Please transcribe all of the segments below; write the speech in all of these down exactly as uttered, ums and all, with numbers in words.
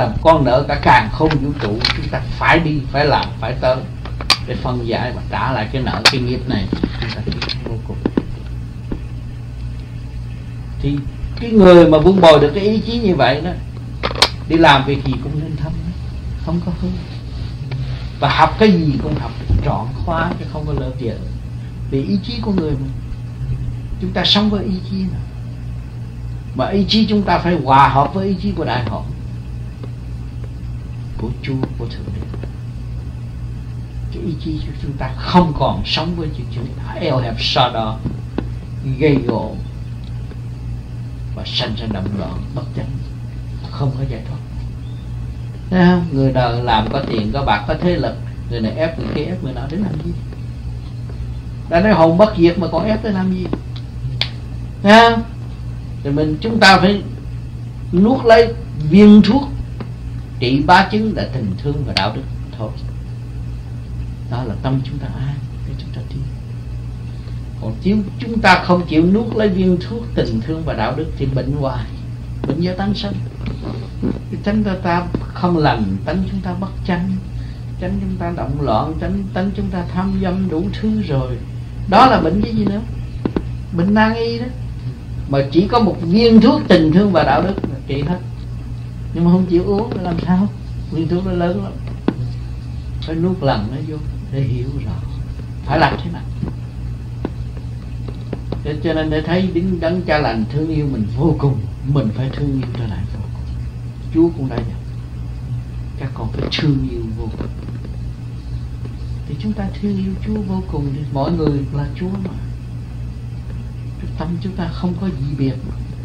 là con nợ cả càn khôn vũ trụ. Chúng ta phải đi, phải làm, phải tới để phân giải và trả lại cái nợ, cái nghiệp này. Chúng ta vô cùng. Thì cái người mà vun bồi được cái ý chí như vậy đó, đi làm việc gì cũng nên thâm, không có hư. Và học cái gì cũng học trọn khóa, chứ không có lỡ dở. Vì ý chí của người mà, chúng ta sống với ý chí nào. Mà ý chí chúng ta phải hòa hợp với ý chí của Đại Hội, của Chúa, của Thượng Đế. Cái ý chí của chúng ta không còn sống với chuyện chuyện eo hẹp so đo, gây gỗ và sanh ra động loạn bất chánh, không có giải thoát. Thấy không? Người đời làm có tiền, có bạc, có thế lực, người này ép người kia, ép người nào đến làm gì? Đã nói hồn bất diệt mà còn ép tới làm gì? Thấy không? Thì mình chúng ta phải nuốt lấy viên thuốc trị bá chứng là tình thương và đạo đức thôi. Đó là tâm chúng ta an để chúng ta đi. Còn nếu chúng ta không chịu nuốt lấy viên thuốc tình thương và đạo đức thì bệnh hoài, bệnh do tánh sanh. Tánh ta, ta không lành, tánh chúng ta bất chánh, tánh chúng ta động loạn, tánh, tánh chúng ta tham dâm đủ thứ rồi. Đó là bệnh cái gì nữa? Bệnh nan y đó. Mà chỉ có một viên thuốc tình thương và đạo đức là trị hết. Nhưng mà không chịu uống thì làm sao? Viên thuốc nó lớn lắm, phải nuốt lần nó vô để hiểu rõ phải làm thế nào. Để, cho nên để thấy đứng đấng Cha Lành thương yêu mình vô cùng, mình phải thương yêu trở lại vô cùng. Chúa cũng đã dặn các con phải thương yêu vô cùng. Thì chúng ta thương yêu Chúa vô cùng thì mọi người là Chúa mà. Tâm chúng ta không có gì biệt.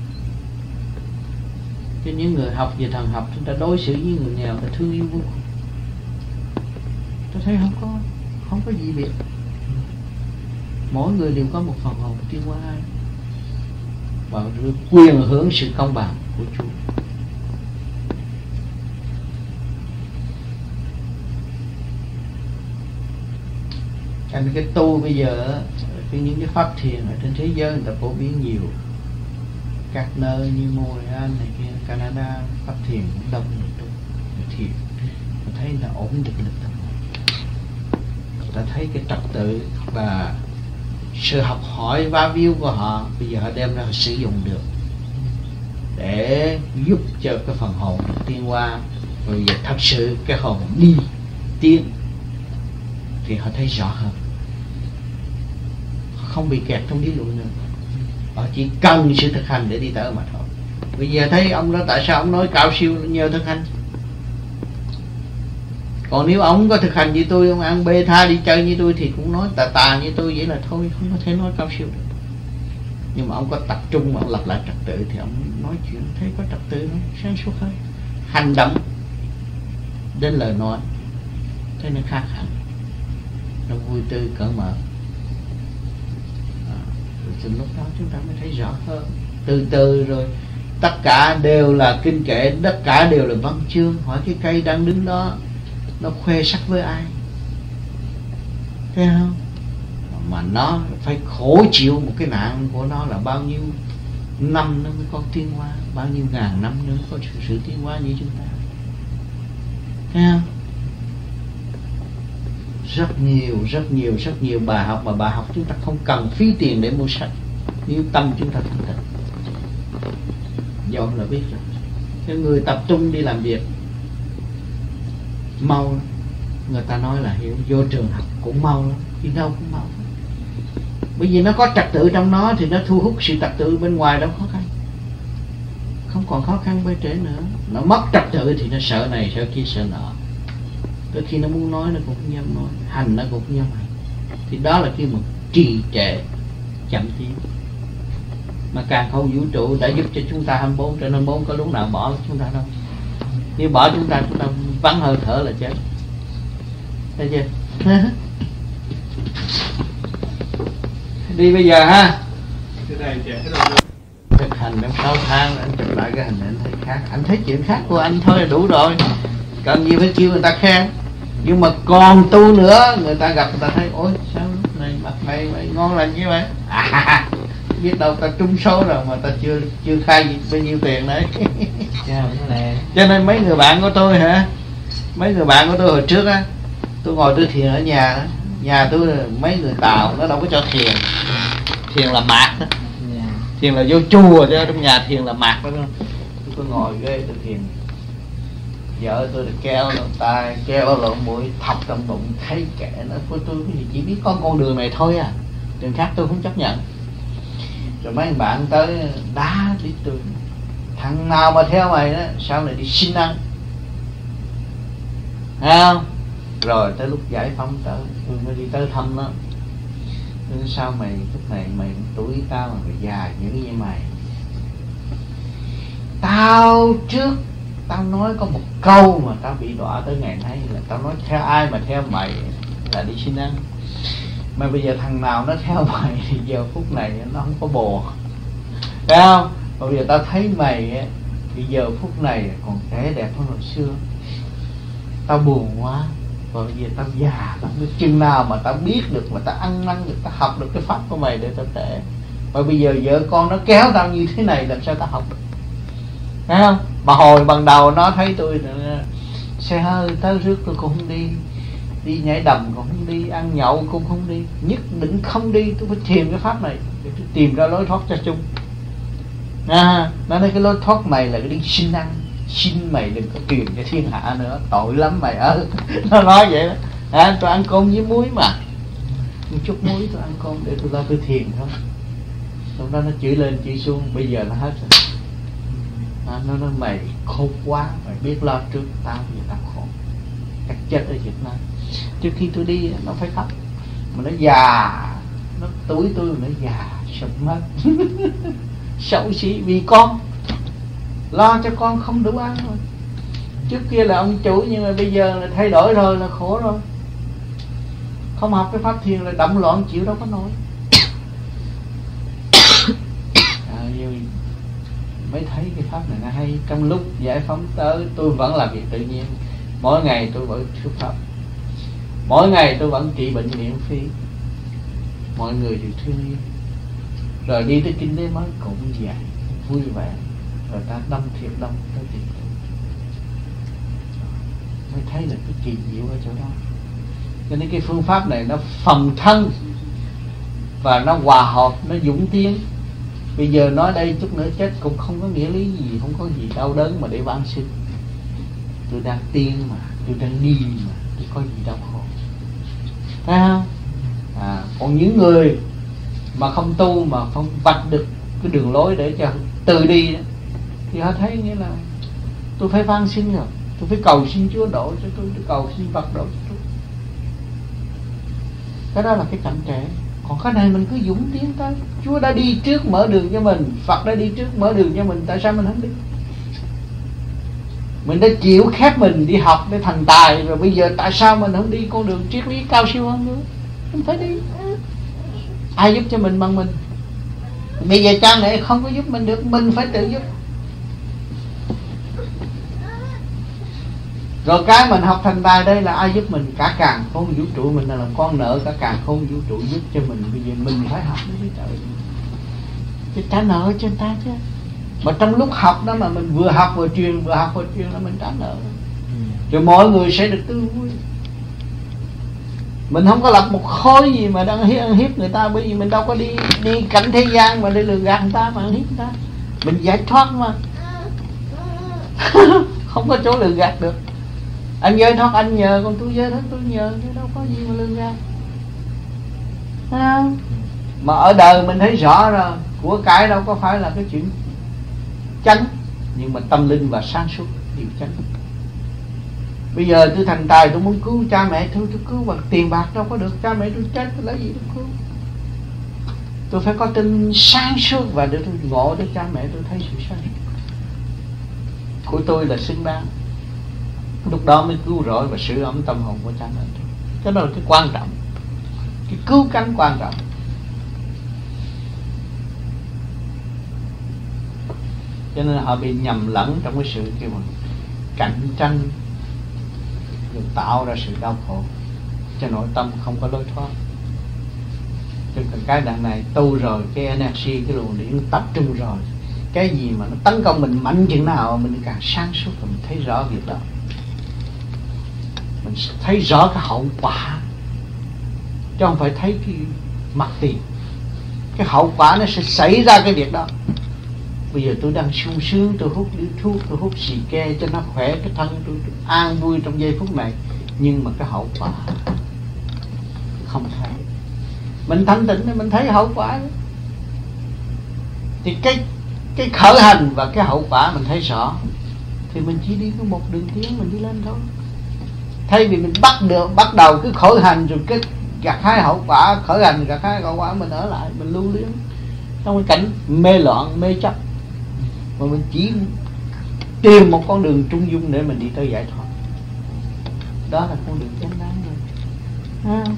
Cho những người học về thần học, chúng ta đối xử với người nghèo ta thương yêu vô cùng. Tôi thấy không có không có gì biệt. Mỗi người đều có một phần hồn tiến hóa và quyền hưởng sự công bằng của Chúa. Thành cái tu bây giờ, cái những cái pháp thiền ở trên thế giới người ta phổ biến nhiều, các nơi như Montreal này kia, Canada, pháp thiền cũng đông người tu thiền. Người thấy là ổn định được tâm. Người ta thấy cái trật tự và sự học hỏi va víu của họ bây giờ họ đem ra họ sử dụng được để giúp cho cái phần hồn tiến hóa. Rồi giờ thật sự cái hồn đi tiến thì họ thấy rõ hơn, không bị kẹt trong lý luận nữa. Họ chỉ cần sự thực hành để đi tới mà thôi. Bây giờ thấy ông đó tại sao ông nói cao siêu nhờ thực hành? Còn nếu ông có thực hành như tôi, ông ăn bê tha đi chơi như tôi thì cũng nói tà tà như tôi, vậy là thôi, không có thể nói cao siêu được. Nhưng mà ông có tập trung mà ông lập lại trật tự thì ông nói chuyện thấy có trật tự, nó sáng suốt hơn. Hành động đến lời nói thế nó khác hẳn, nó vui tươi cởi mở. À, từ lúc đó chúng ta mới thấy rõ hơn. Từ từ rồi tất cả đều là kinh kệ, tất cả đều là văn chương. Hỏi cái cây đang đứng đó nó khoe sắc với ai? Thấy không? Mà nó phải khổ chịu một cái nạn của nó là bao nhiêu năm nó mới có tiến hóa, bao nhiêu ngàn năm nữa có sự, sự tiến hóa như chúng ta. Thấy không? Rất nhiều, rất nhiều, rất nhiều bài học mà bài học chúng ta không cần phí tiền để mua sách. Nếu tâm chúng ta thanh tịnh, dọn là biết rồi. Cái người tập trung đi làm việc mau lắm. Người ta nói là hiểu, vô trường học cũng mau lắm, đi đâu cũng mau lắm. Bởi vì nó có trật tự trong nó thì nó thu hút sự trật tự bên ngoài đâu khó khăn. Không còn khó khăn bên trễ nữa. Nó mất trật tự thì nó sợ này, sợ kia, sợ nọ. Tới khi nó muốn nói nó cũng không dám nói, hành nó cũng không dám hành. Thì đó là khi mà trì trệ, chậm tiến. Mà càng không vũ trụ đã giúp cho chúng ta hai mươi bốn trên hai mươi bốn, có lúc nào bỏ chúng ta đâu. Nếu bỏ chúng ta, chúng ta vắng hơi thở là chết. Thấy chưa? Đi bây giờ ha. Thực hành trong sáu tháng anh chụp lại cái hình anh thấy khác. Anh thấy chuyện khác của anh thôi là đủ rồi. Cần gì phải kêu người ta khen. Nhưng mà còn tu nữa, người ta gặp người ta thấy ôi sao lúc này mặt mày mày ngon lành như vậy. À, biết đâu ta trúng số rồi mà ta chưa chưa khai gì bao nhiêu tiền đấy. Cho nên mấy người bạn của tôi hả, mấy người bạn của tôi hồi trước á, tôi ngồi tôi thiền ở nhà đó. Nhà tôi mấy người Tàu nó đâu có cho thiền, thiền là mạt đó, thiền là vô chùa chứ trong nhà thiền là mạt đó. Tôi có ngồi ghế tôi thiền, vợ tôi được kéo lỗ tai, kéo lỗ mũi, thọc trong bụng, thấy kệ nó của tôi cái gì chỉ biết có con đường này thôi à, đường khác tôi không chấp nhận. Rồi mấy bạn tới đá đi tôi, thằng nào mà theo mày đó sao lại đi xin ăn, thấy không? Rồi tới lúc giải phóng tới tôi mới đi tới thăm nó. Tôi nói sao mày lúc này mày tuổi tao mà mày già dữ như mày. Tao trước tao nói có một câu mà tao bị đọa tới ngày nay là tao nói theo ai mà theo mày là đi xin ăn. Mà bây giờ thằng nào nó theo mày thì giờ phút này nó không có bồ, phải không? Mà bây giờ tao thấy mày thì giờ phút này còn trẻ đẹp hơn hồi xưa. Tao buồn quá. Rồi bây giờ tao già, tao biết chừng nào mà tao biết được, mà tao ăn năn được, tao học được cái pháp của mày để tao trẻ. Và bây giờ vợ con nó kéo tao như thế này làm sao tao học được, thấy không? Mà hồi ban đầu nó thấy tôi xe hơi tới rước tôi cũng không đi, đi nhảy đầm cũng không đi, ăn nhậu cũng không đi, nhất định không đi. Tôi phải tìm cái pháp này để tôi tìm ra lối thoát cho chung. À, nó nói cái lối thoát mày là cái đi xin ăn, xin mày đừng có truyền cho thiên hạ nữa, tội lắm mày ơi. Nó nói vậy đó. À, tôi ăn cơm với muối mà, một chút muối tôi ăn cơm để tôi lo tôi thiền thôi. Lúc đó nó chửi lên chửi xuống, bây giờ nó hết rồi. À, nó nói mày khôn quá, mày biết lo trước tao, bây giờ tao khổ cắt chết ở Việt Nam. Trước khi tôi đi nó phải khóc, mà nó già, nó tuổi tôi nó già sụp mất. Xấu xí vì con, lo cho con không đủ ăn thôi. Trước kia là ông chủ nhưng mà bây giờ là thay đổi rồi, là khổ rồi. Không học cái pháp thiền là động loạn chịu đâu có nổi. À, mới thấy cái pháp này nó hay. Trong lúc giải phóng tới tôi vẫn làm việc tự nhiên. Mỗi ngày tôi vẫn thuyết pháp, mỗi ngày tôi vẫn trị bệnh miễn phí, mọi người đều thương yêu. Rồi đi tới kinh tế mới cũng vậy, vui vẻ. Rồi ta đông thiệt đông tới tiền tử. Mới thấy là cái kỳ diệu ở chỗ đó. Cho nên cái phương pháp này nó phòng thân và nó hòa hợp, nó dũng tiến. Bây giờ nói đây chút nữa chết cũng không có nghĩa lý gì, không có gì đau đớn mà để van xin. Tôi đang tiên mà, tôi đang đi mà, tôi có gì đau khổ, thấy không? À, còn những người mà không tu mà không vạch được cái đường lối để cho từ đi đó, thì họ thấy nghĩa là tôi phải van xin rồi, tôi phải cầu xin Chúa độ cho tôi, tôi cầu xin Phật độ cho tôi. Cái đó là cái chậm trễ. Còn cái này mình cứ dũng tiến tới. Chúa đã đi trước mở đường cho mình, Phật đã đi trước mở đường cho mình, tại sao mình không đi? Mình đã chịu khép mình đi học để thành tài rồi, bây giờ tại sao mình không đi con đường triết lý cao siêu hơn nữa? Mình phải đi. Ai giúp cho mình bằng mình? Bây giờ cha mẹ không có giúp mình được, mình phải tự giúp. Rồi cái mình học thành tài đây là ai giúp mình? Cả càn khôn vũ trụ. Mình là làm con nợ cả càn khôn vũ trụ giúp cho mình. Bây giờ mình phải học mới trời, chứ trả nợ cho người ta chứ. Mà trong lúc học đó mà mình vừa học vừa truyền, vừa học vừa truyền là mình trả nợ. Rồi mọi người sẽ được tươi vui. Mình không có lập một khối gì mà đang ăn hiếp người ta, bởi vì mình đâu có đi đi cảnh thế gian mà để lừa gạt người ta mà ăn hiếp người ta. Mình giải thoát mà. Không có chỗ lừa gạt được. Anh giới thoát anh nhờ, còn tôi giới thoát tôi nhờ, chứ đâu có gì mà lừa gạt. À, mà ở đời mình thấy rõ rồi, của cải đâu có phải là cái chuyện chánh, nhưng mà tâm linh và sáng suốt điều chánh. Bây giờ tôi thành tài, tôi muốn cứu cha mẹ tôi, tôi cứu bằng tiền bạc đâu có được. Cha mẹ tôi chết, tôi lấy gì tôi cứu? Tôi phải có tinh sáng suốt và để tôi ngộ để cha mẹ tôi thấy sự sáng suốt của tôi là xứng đáng. Lúc đó mới cứu rỗi và sửa ấm tâm hồn của cha mẹ tôi. Cái đó là cái quan trọng, cái cứu cánh quan trọng. Cho nên họ bị nhầm lẫn trong cái sự kêu bằng cạnh tranh, rồi tạo ra sự đau khổ, cho nội tâm không có lối thoát. Chứ cái đằng này tu rồi, cái energy, cái luồng điển tập trung rồi, cái gì mà nó tấn công mình mạnh chừng nào mình càng sáng suốt, mình thấy rõ việc đó, mình thấy rõ cái hậu quả, chứ không phải thấy cái mặt tiền. Cái hậu quả nó sẽ xảy ra cái việc đó. Bây giờ tôi đang sung sướng, tôi hút điếu thuốc, tôi hút xì ke cho nó khỏe cái thân tôi, tôi an vui trong giây phút này, nhưng mà cái hậu quả không thấy. Mình thanh tịnh thì mình thấy hậu quả. Thì cái cái khởi hành và cái hậu quả mình thấy rõ, thì mình chỉ đi có một đường tiến, mình đi lên thôi. Thay vì mình bắt được bắt đầu cứ khởi hành rồi cái gặt hái hậu quả, khởi hành gặt hái hậu quả, mình ở lại mình lưu luyến trong cái cảnh mê loạn mê chấp, mà mình chỉ tìm một con đường trung dung để mình đi tới giải thoát. Đó là con đường chánh đáng rồi. À.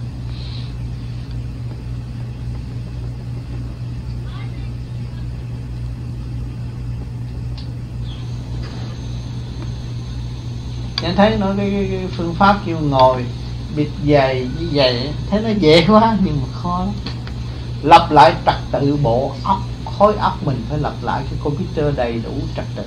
Anh thấy nói cái, cái, cái phương pháp kêu ngồi bịt giày như vậy, thấy nó dễ quá nhưng mà khó lắm. Lập lại trật tự bộ óc, khối óc mình phải lập lại cái computer đầy đủ trật tự.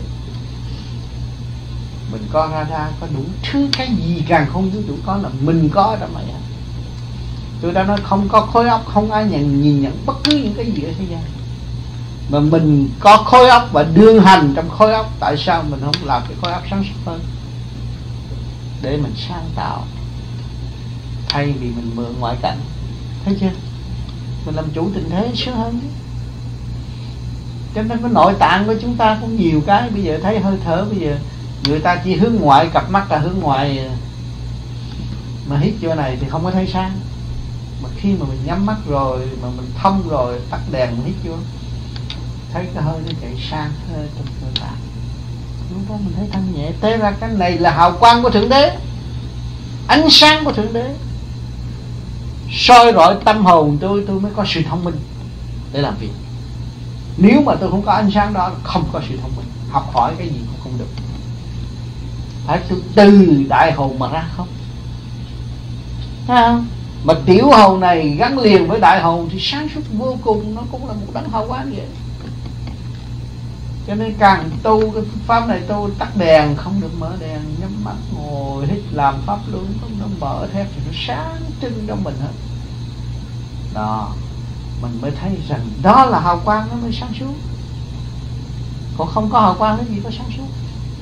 Mình có radar, có đủ thứ, cái gì càng không vũ trụ có là mình có đó mà. Tôi đã nói không có khối óc không ai nhận nhìn nhận bất cứ những cái gì ở thế gian. Mà mình có khối óc và đương hành trong khối óc, tại sao mình không làm cái khối óc sáng suốt hơn để mình sáng tạo, thay vì mình mượn ngoại cảnh. Thấy chưa? Mình làm chủ tình thế sướng hơn. Cho nên cái nội tạng của chúng ta cũng nhiều cái. Bây giờ thấy hơi thở, bây giờ người ta chỉ hướng ngoại, cặp mắt là hướng ngoại, mà hít vô này thì không có thấy sáng. Mà khi mà mình nhắm mắt rồi, mà mình thông rồi, tắt đèn mình hít vô, thấy cái hơi nó chạy sang hơi trong cơ tạng. Lúc đó mình thấy thanh nhẹ. Thế ra cái này là hào quang của Thượng Đế, ánh sáng của Thượng Đế soi rọi tâm hồn tôi, tôi mới có sự thông minh để làm việc. Nếu mà tôi không có ánh sáng đó, không có sự thông minh, học hỏi cái gì cũng không được. Phải tôi từ đại hồn mà ra không? Thấy không? Mà tiểu hồn này gắn liền với đại hồn thì sáng suốt vô cùng, nó cũng là một đấng hào quang vậy. Cho nên càng tu cái pháp này, tu tắt đèn, không được mở đèn, nhắm mắt ngồi hít làm pháp luôn, không nó mở thép thì nó sáng trưng trong mình hết. Đó, mình mới thấy rằng đó là hào quang, nó mới sáng suốt. Còn không có hào quang cái gì có sáng suốt.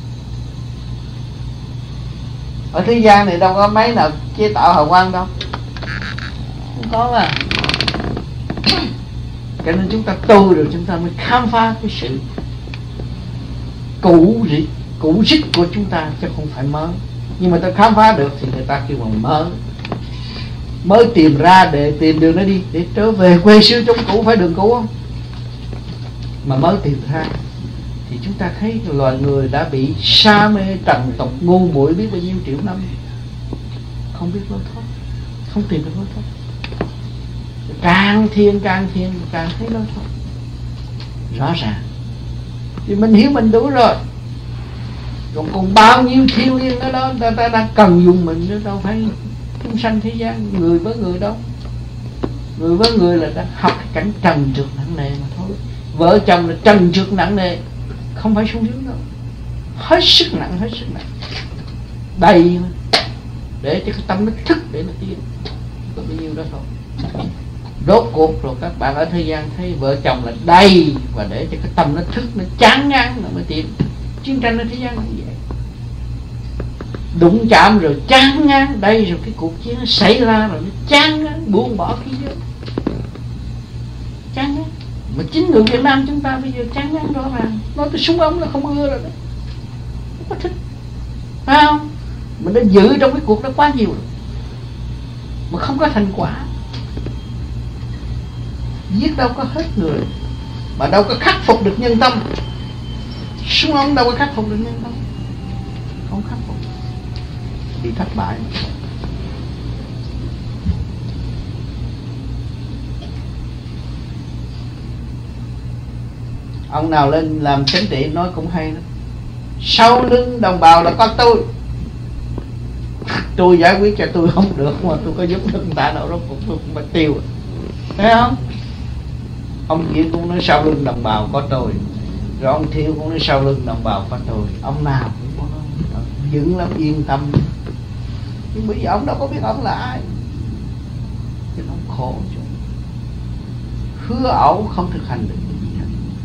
Ở thế gian này đâu có mấy nào chế tạo hào quang đâu, không có mà. Cho nên chúng ta tu rồi chúng ta mới khám phá cái sự cũ rỉ, cũ rích của chúng ta, chứ không phải mới. Nhưng mà ta khám phá được thì người ta kêu bằng mới. Mới tìm ra để tìm đường nó đi, để trở về quê xưa trong cũ, phải đường cũ không? Mà mới tìm ra thì chúng ta thấy loài người đã bị sa mê trần tộc ngu muội biết bao nhiêu triệu năm, không biết lối thoát, không tìm được lối thoát. Càng thiên càng thiên càng thấy lối thoát rõ ràng. Thì mình hiểu mình đủ rồi. Còn còn bao nhiêu thiên liêng ở đó, ta, ta đang cần dùng mình nữa, đâu phải chúng sanh thế gian, người với người đâu. Người với người là đang học cái cảnh trần trượt nặng nề mà thôi. Vợ chồng là trần trượt nặng nề, không phải sung sướng đâu. Hết sức nặng, hết sức nặng. Đầy mà. Để cho cái tâm nó thức để nó tiến. Có bao nhiêu đó thôi. Rốt cuộc rồi các bạn ở thế gian thấy vợ chồng là đầy, và để cho cái tâm nó thức, nó chán ngán nó mới tìm. Chiến tranh ở thế gian như vậy. Đụng chạm rồi chán ngán, đây rồi cái cuộc chiến nó xảy ra rồi nó chán ngán, buông bỏ khí giới. Chán ngán. Mà chính người Việt Nam chúng ta bây giờ chán ngán rõ ràng. Nói tới súng ống là không ưa rồi đó, không có thích, phải không? Mình đã giữ trong cái cuộc đó quá nhiều rồi, mà không có thành quả. Giết đâu có hết người, mà đâu có khắc phục được nhân tâm. Súng ống đâu có khắc phục được nhân tâm, không khắc phục, bị thất bại. Ông nào lên làm chính trị nói cũng hay lắm. Sau lưng đồng bào là có tôi, tôi giải quyết cho tôi không được mà tôi có giúp được người ta đâu, đó cũng, cũng phải tiêu. thấy không? Ông kia cũng nói sau lưng đồng bào có tôi, rồi ông Thiêu cũng nói sau lưng đồng bào có tôi, ông nào cũng có nói, vững lắm, yên tâm. Nhưng bây giờ ông đâu có biết ông là ai, cho nó khổ chứ. Hứa ẩu không thực hành được cái gì hết.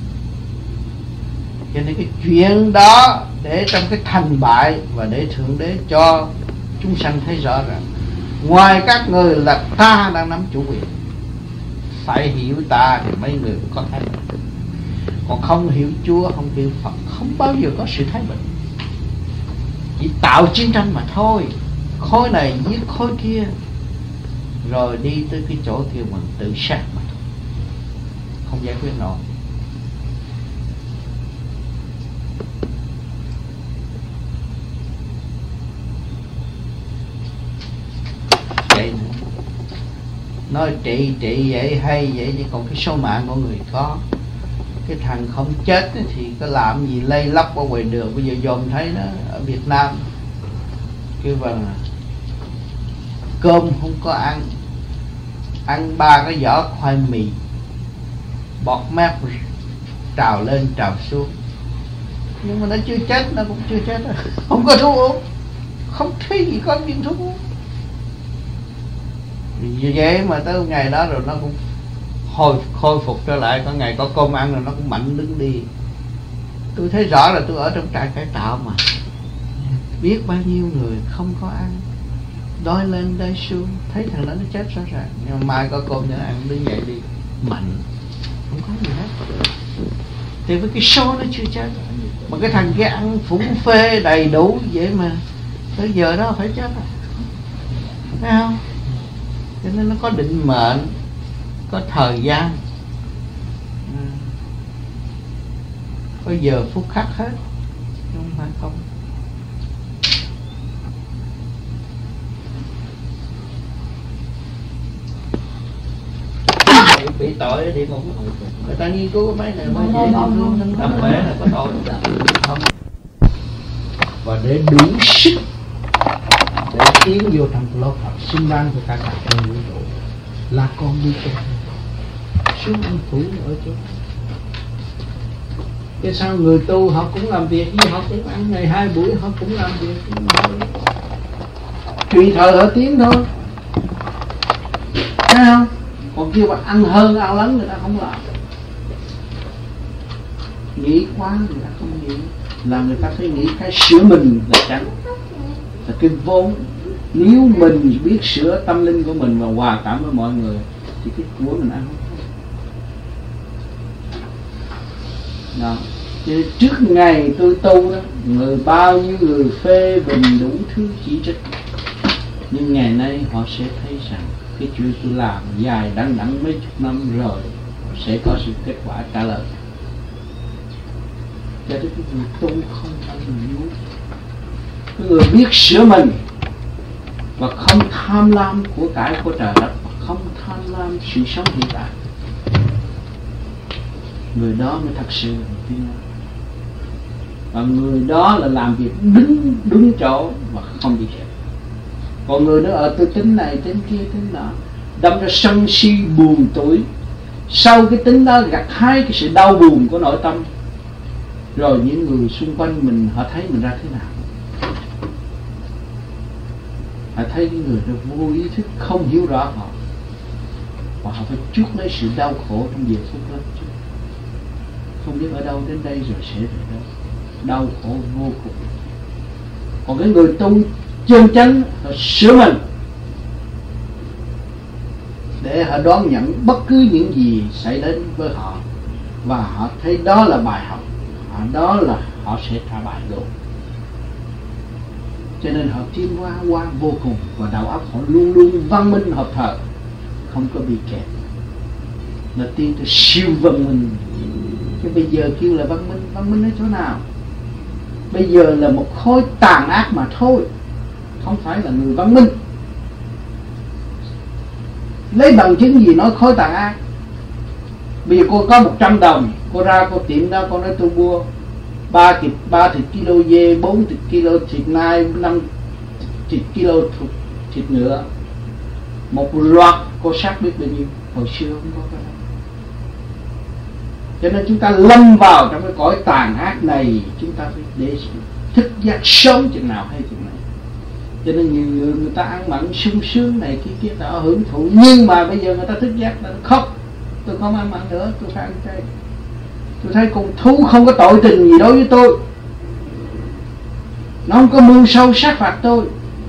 Cho nên cái chuyện đó để trong cái thành bại, và để Thượng Đế cho chúng sanh thấy rõ rằng ngoài các người là ta đang nắm chủ quyền. Phải hiểu ta thì mấy người cũng có thái bình. Còn không hiểu Chúa, không hiểu Phật, không bao giờ có sự thái bình. Chỉ tạo chiến tranh mà thôi. Khối này giết khối kia, rồi đi tới cái chỗ kia mình tự sát mà thôi, không giải quyết nổi. Vậy nói trị trị vậy hay vậy, chứ còn cái số mạng của người có. Cái thằng không chết thì có làm gì lây lóc ở ngoài đường. Bây giờ dòm thấy đó, ở Việt Nam kêu bằng cơm không có ăn, ăn ba cái vỏ khoai mì, bọt mép trào lên trào xuống, nhưng mà nó chưa chết, nó cũng chưa chết. Không có thuốc uống, không thấy gì có viên thuốc uống. Vì vậy mà tới ngày đó rồi nó cũng hồi khôi phục trở lại. Có ngày có cơm ăn rồi nó cũng mạnh đứng đi. Tôi thấy rõ là tôi ở trong trại cải tạo mà, biết bao nhiêu người không có ăn, đói lên đói xuống, thấy thằng đó nó chết rõ ràng, nhưng mà mai có cơm cho nó ăn, đứng dậy đi mạnh, không có gì hết. Thì với cái số nó chưa chết, mà cái thằng kia ăn phủng phê đầy đủ vậy mà tới giờ đó phải chết rồi, thấy không? Cho nên nó có định mệnh, có thời gian, có giờ phút khắc hết, không phải không. Bị tội đi không? Người ta nghiên cứu mấy này mới dễ luôn, tầm bé là có tội không? Và để đủ sức để tiến vô trong lô Phật xứng đáng của cả cả trong vũ trụ là con đi cho xuống ăn phủ ở chỗ. Cái sao người tu họ cũng làm việc, nhưng họ cũng ăn ngày hai buổi, họ cũng làm việc, tùy thời họ tiến thôi, thấy không? Còn kêu mà ăn hơn ăn lắm người ta không làm, nghĩ quá người ta không nghĩ, là người ta phải nghĩ cái sửa mình là chẳng là cái vốn. Nếu mình biết sửa tâm linh của mình và hòa cảm với mọi người thì cái của mình ăn không đó. Chứ trước ngày tôi tu đó, người bao nhiêu người phê bình đủ thứ chỉ trích, nhưng ngày nay họ sẽ thấy rằng cái chuyện tôi làm dài đằng đẵng mấy chục năm rồi sẽ có sự kết quả trả lời. Cho nên cái người tu không phải người ngu, cái người biết sửa mình và không tham lam của cải của trời đất, không tham lam sự sống hiện tại, người đó mới thật sự là tiên. Và người đó là làm việc đứng đúng chỗ và không bị kẹt. Còn người đó ở tôi tính này tính kia tính nọ, đâm ra sân si buồn tuổi. Sau cái tính đó gặt hái cái sự đau buồn của nội tâm, rồi những người xung quanh mình họ thấy mình ra thế nào. Họ thấy cái người đó vô ý thức không hiểu rõ họ, và họ phải chuốc lấy sự đau khổ trong giờ phút đó. Không biết ở đâu đến đây rồi sẽ về đâu, đau khổ vô cùng. Còn cái người tu chân chánh họ sửa mình để họ đón nhận bất cứ những gì xảy đến với họ, và họ thấy đó là bài học, họ đó là họ sẽ trả bài luôn. Cho nên họ tiến hóa qua vô cùng, và đầu óc họ luôn luôn văn minh hợp thờ, không có bị kẹt, là tiến tới siêu văn minh. Chứ bây giờ kêu là văn minh, văn minh ở chỗ nào? Bây giờ là một khối tàn ác mà thôi, không phải là người văn minh. Lấy bằng chứng gì nói khối tàn ác? Bây giờ cô có một trăm đồng, cô ra cô tiệm đó, cô nói tôi mua ba thịt ba thịt kilo dê, bốn thịt kilo thịt nai, năm thịt kilo thịt, thịt ngựa, một loạt cô sát biết bao nhiêu. Hồi xưa không có cái đó. Cho nên chúng ta lâm vào trong cái cõi tàn ác này, chúng ta phải để thức giác sớm chừng nào hay chừng này. Cho nên nhiều người người ta ăn mặn sung sướng này kia kia ta hưởng thụ, nhưng mà bây giờ người ta thức giác, ta khóc, tôi không ăn mặn nữa, tôi phải ăn chay. Tôi thấy con thú không có tội tình gì đối với tôi, nó không có mưu sâu sát phạt tôi,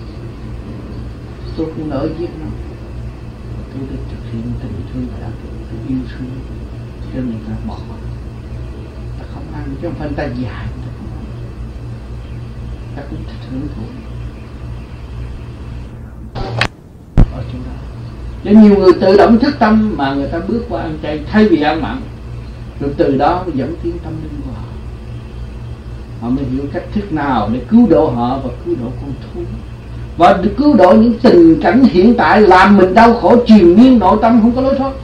tôi cũng nỡ giết nó. Tôi được thực hiện tình thương và đạo đức, tôi yêu thương, cho nên ta bỏ, ta không ăn, chứ không phải ta dạy, ta không ăn, ta cũng thích hưởng thụ. Ở chỗ đó, cho nhiều người tự động thức tâm mà người ta bước qua ăn chay thay vì ăn mặn, rồi từ đó mới dẫn tiến tâm linh của họ. Họ mới hiểu cách thức nào để cứu độ họ và cứu độ con thú, và được cứu độ những tình cảnh hiện tại làm mình đau khổ triền miên nội tâm không có lối thoát,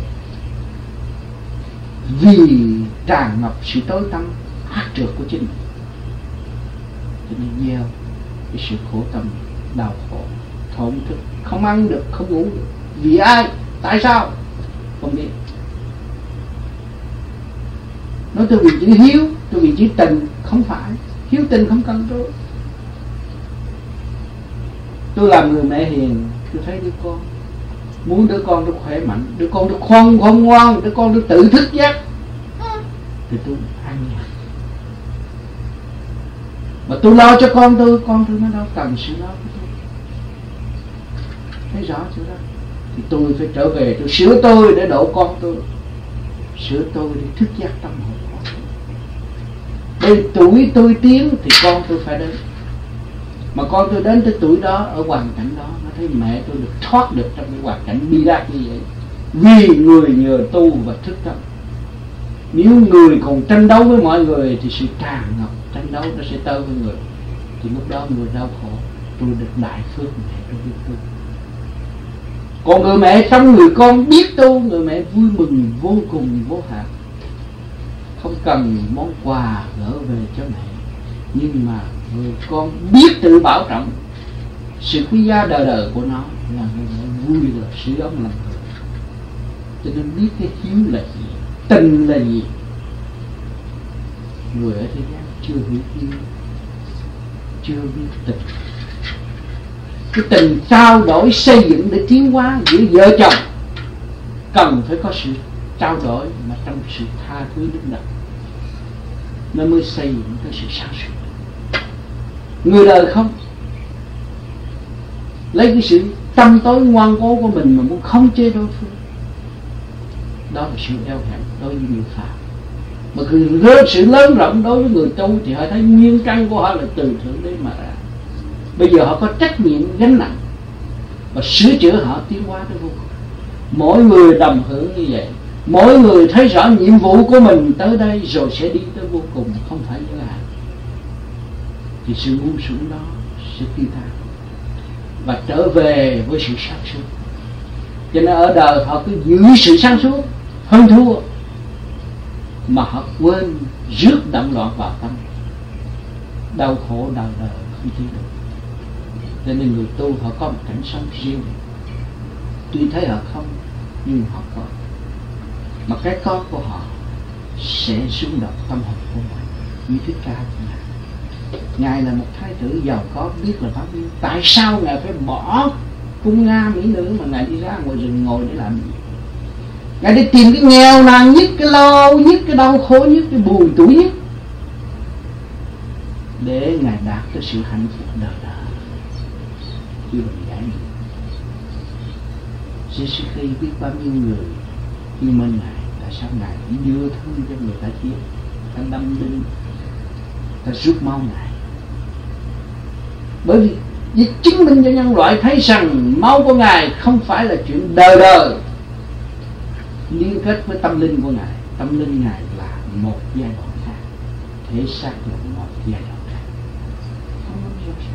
vì tràn ngập sự tối tăm ác trượt của chính mình. Cho nên gieo cái sự khổ tâm, đau khổ, thổn thức, không ăn được, không ngủ được. Vì ai? Tại sao? Không biết. Nói tôi vì chữ hiếu, tôi vì chữ tình, không phải. Hiếu tình không cần tôi. Tôi làm người mẹ hiền, tôi thấy đứa con, muốn đứa con nó khỏe mạnh, đứa con nó khoan khoan ngoan, đứa con nó tự thức giác, thì tôi an nhàn. Mà tôi lo cho con tôi, con tôi nó đâu cần sự lo của tôi. Thấy rõ chưa đó? Thì tôi phải trở về, tôi sửa tôi để độ con tôi, sửa tôi để thức giác tâm hồn con tôi. Đây tuổi tôi tiến thì con tôi phải đến. Mà con tôi đến tới tuổi đó, ở hoàn cảnh đó, nó thấy mẹ tôi được thoát được trong cái hoàn cảnh bi đát như vậy, vì người nhờ tu và thức tâm. Nếu người còn tranh đấu với mọi người thì sự tràn ngập tranh đấu nó sẽ tới với người, thì lúc đó người đau khổ. Tôi được đại phước mẹ tôi biết tu. Còn người mẹ trong người con biết tu, người mẹ vui mừng vô cùng vô hạn, không cần món quà gỡ về cho mẹ, nhưng mà người con biết tự bảo trọng sự quý giá đời đời của nó, là người mẹ vui rồi sưởi ấm lòng người. Cho nên biết cái hiếu là gì, tình là gì. Người ở thế gian chưa hiểu hiếu, chưa biết tình. Cái tình trao đổi xây dựng để tiến hóa giữa vợ chồng cần phải có sự trao đổi, mà trong sự tha thứ đức độ nó mới xây dựng cái sự sáng suốt. Người đời không lấy cái sự tâm tối ngoan cố của mình mà muốn khống chế đối phương, đó là sự eo hẹp đối với người phạm. Mà khi rớt sự lớn rộng đối với người tu thì họ thấy nguyên căn của họ là từ thượng đế mà ra. Bây giờ họ có trách nhiệm gánh nặng và sửa chữa họ tiến hóa tới vô cùng. Mỗi người đồng hưởng như vậy, mỗi người thấy rõ nhiệm vụ của mình tới đây rồi sẽ đi tới vô cùng, không phải giới hạn, thì sự ngu xuẩn đó sẽ tiêu tan và trở về với sự sáng suốt. Cho nên ở đời họ cứ giữ sự sáng suốt hơn thua, mà họ quên rước động loạn vào tâm, đau khổ đau đời không chịu được. Cho nên người tu họ có một cảnh sống riêng, tuy thấy họ không nhưng họ có, mà cái có của họ sẽ rung động tâm hồn của mình. Như Thích Ca của Ngài, Ngài là một thái tử giàu có biết là bao nhiêu, tại sao Ngài phải bỏ cung Nga mỹ nữ mà Ngài đi ra ngoài rừng ngồi để làm gì? Ngài đi tìm cái nghèo nàn nhất, cái lo nhất, cái đau khổ nhất, cái buồn tủi nhất, để Ngài đạt tới sự hạnh phúc đời đời. Chưa bằng giải gì. Giê-xu Christ biết bao nhiêu người yêu mến Ngài, tại sao Ngài cũng đưa thương cho người ta chết, ta đâm đinh, ta rút máu Ngài. Bởi vì vì chứng minh cho nhân loại thấy rằng máu của Ngài không phải là chuyện đời đời liên kết với tâm linh của Ngài. Tâm linh Ngài là một giai đoạn khác, thể xác là một giai đoạn khác, không có gì hết.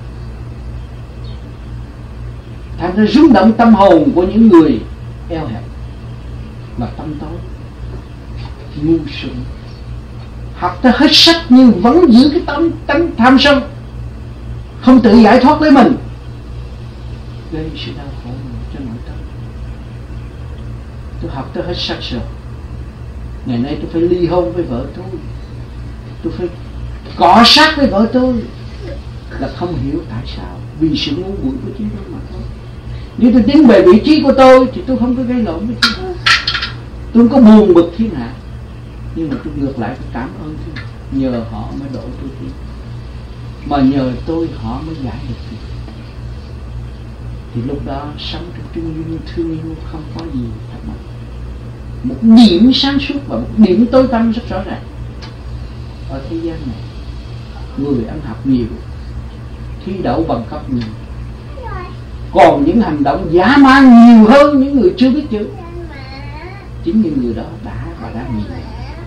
Thành ra rung động tâm hồn của những người eo hẹp và tâm tối, ngu xuẩn, học tới hết sách nhưng vẫn giữ cái tâm tánh tham sân, không tự giải thoát lấy mình, gây sự đau khổ cho nội tâm. Tôi học tới hết sắc rồi. Ngày nay tôi phải ly hôn với vợ tôi, tôi phải cọ sát với vợ tôi, là không hiểu tại sao, vì sự ngu muội của chính tôi mà thôi. Nếu tôi tiến về vị trí của tôi thì tôi không có gây lộn với thiên hạ, tôi không có buồn bực thiên hạ, nhưng mà tôi ngược lại tôi cảm ơn thiên hạ. Nhờ họ mới độ tôi thiên, mà nhờ tôi họ mới giải được thiên. Thì lúc đó sống trong trung dung thương yêu, không có gì thắc mắc. Một điểm sáng suốt và một điểm tối tăm rất rõ ràng. Ở thế gian này, người ăn học nhiều, thi đậu bằng cấp nhiều, còn những hành động dã man nhiều hơn những người chưa biết chữ. Chính những người đó đã và đang nhiều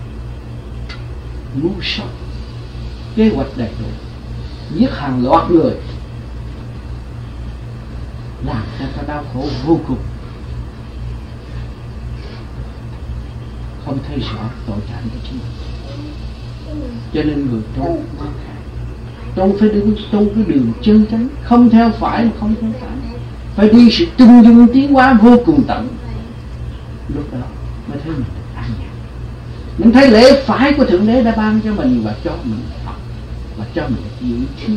ngu sốt, kế hoạch đầy đủ, giết hàng loạt người, làm cho ta đau khổ vô cùng, không thấy rõ tội trạng của chính mình. Cho nên người tu tu phải đứng tu cái đường chân chánh, không theo phải mà không theo phải, phải đi sự tinh dung tiến hóa vô cùng tận. Lúc đó mới thấy mình được an nhàn, mình thấy lễ phải của Thượng Đế đã ban cho mình và cho mình học và cho mình giữ trí.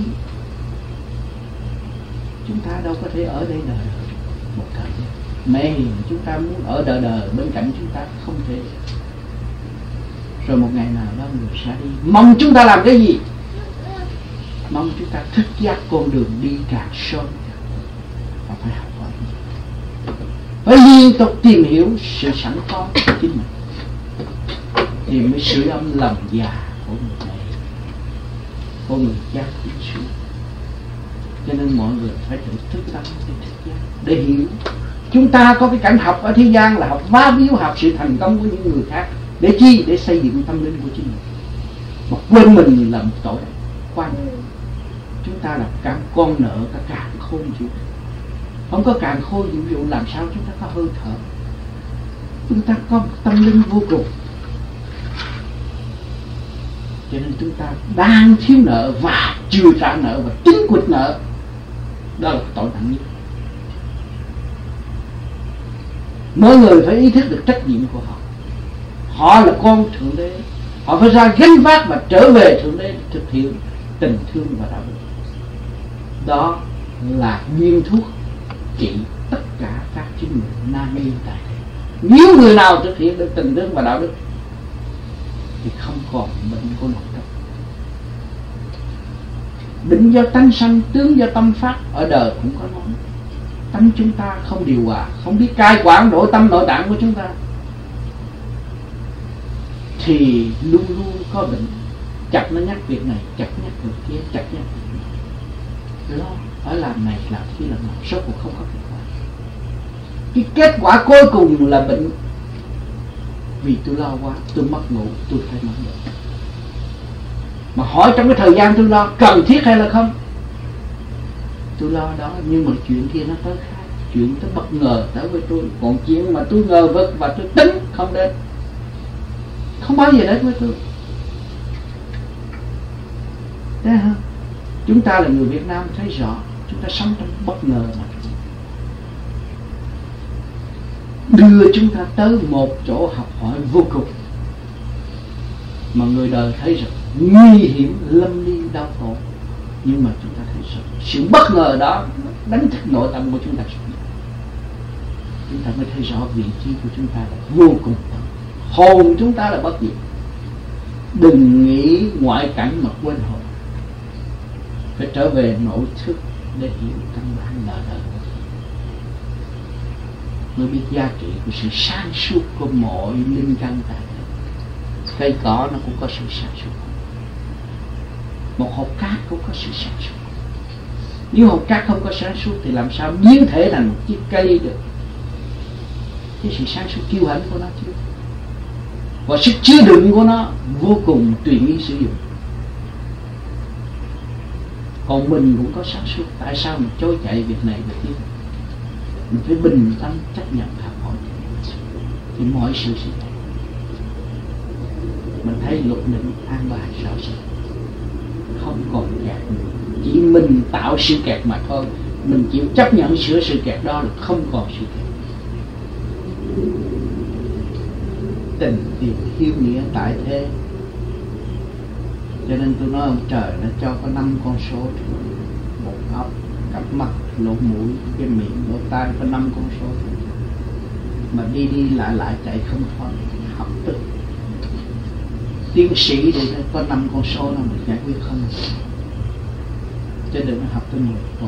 Chúng ta đâu có thể ở đây đời đời một thời gian. Mẹ hiền chúng ta muốn ở đời đời bên cạnh chúng ta không thể. Rồi một ngày nào đó người sẽ đi. Mong chúng ta làm cái gì? Mong chúng ta thức giác con đường đi càng sớm và phải học hỏi, phải liên tục tìm hiểu sự sẵn có của chính mình, thì mới sưởi ấm lòng già của người này, của người cha của Chúa. Cho nên mọi người phải tự thức tâm để thức giác, để hiểu. Chúng ta có cái cảnh học ở thế gian là học vá víu, học sự thành công của những người khác. Để chi? Để xây dựng tâm linh của chính mình. Mà quên mình là một tội quan. Chúng ta là càng con nợ cả càng khôn chịu. Không có càng khôn chịu dụ làm sao chúng ta có hơi thở. Chúng ta có một tâm linh vô cùng. Cho nên chúng ta đang thiếu nợ và chưa trả nợ và tính quỵt nợ. Đó là tội nặng nhất. Mỗi người phải ý thức được trách nhiệm của họ. Họ là con Thượng Đế, họ phải ra gánh vác và trở về Thượng Đế thực hiện tình thương và đạo đức. Đó là viên thuốc trị tất cả các chứng bệnh nan y tại đây. Nếu người nào thực hiện được tình thương và đạo đức thì không còn bệnh của nội tâm. Bệnh do tánh sanh, tướng do tâm phát, ở đời cũng có nói. Tâm chúng ta không điều hòa, không biết cai quản nội tâm nội tạng của chúng ta, thì luôn luôn có bệnh. Chặt nó nhắc việc này, chặt nhắc việc kia, chặt nhắc việc này. Lo, phải làm này, làm kia, làm nào, số cuộc không có kết quả. Cái kết quả cuối cùng là bệnh. Vì tôi lo quá, tôi mất ngủ, tôi phải mất ngủ. Mà hỏi trong cái thời gian tôi lo cần thiết hay là không? Tôi lo đó, nhưng mà chuyện kia nó tới khác. Chuyện tới bất ngờ tới với tôi. Còn chuyện mà tôi ngờ vực và tôi tính không đến, không bao giờ đến với tôi. Thấy không? Chúng ta là người Việt Nam thấy rõ. Chúng ta sống trong bất ngờ mà đưa chúng ta tới một chỗ học hỏi vô cùng mà người đời thấy rằng nguy hiểm, lâm ly, đau khổ. Nhưng mà chúng ta thấy rằng sự bất ngờ đó đánh thức nội tâm của chúng ta. Chúng ta mới thấy rõ vị trí của chúng ta là vô cùng. Hồn chúng ta là bất diệt. Đừng nghĩ ngoại cảnh mà quên hồn. Phải trở về nội thức để hiểu căn bản là đời. Mới biết giá trị của sự sáng suốt của mọi linh căn tại đây. Cây cỏ nó cũng có sự sáng suốt. Một hột cát cũng có sự sáng suốt. Nếu hột cát không có sáng suốt thì làm sao biến thể thành một chiếc cây được? Cái sự sáng suốt kiêu hãnh của nó chứ. Và sức chứa đựng của nó vô cùng tùy ý sử dụng. Còn mình cũng có sáng suốt. Tại sao mình trôi chạy việc này việc kia? Mình phải bình tâm chấp nhận học hỏi thì mọi sự sẽ thay. Mình thấy luật định an bài rõ ràng, không còn kẹt nữa. Chỉ mình tạo sự kẹt mà thôi. Mình chịu chấp nhận sửa sự kẹt đó là không còn sự kẹt. tình tìm hiếu nghĩa tại thế. Cho nên tôi nói ông trời nó cho có năm con số: một óc, cặp mắt, lỗ mũi, cái miệng, lỗ tai, có năm con số. Mà đi đi lại lại chạy không thoát, học tức. Tiến sĩ thì có năm con số nào mà giải quyết không? Chứ đừng học tới mười thôi.